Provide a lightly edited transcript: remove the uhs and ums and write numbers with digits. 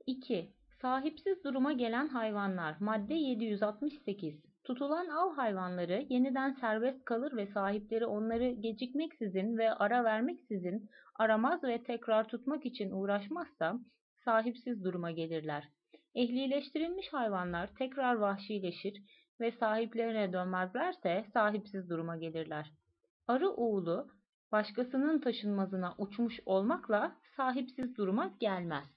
2. Sahipsiz duruma gelen hayvanlar. Madde 768. Tutulan av hayvanları yeniden serbest kalır ve sahipleri onları gecikmeksizin ve ara vermeksizin aramaz ve tekrar tutmak için uğraşmazsa sahipsiz duruma gelirler. Ehlileştirilmiş hayvanlar tekrar vahşileşir ve sahiplerine dönmezlerse sahipsiz duruma gelirler. Arı oğulu başkasının taşınmazına uçmuş olmakla sahipsiz duruma gelmez.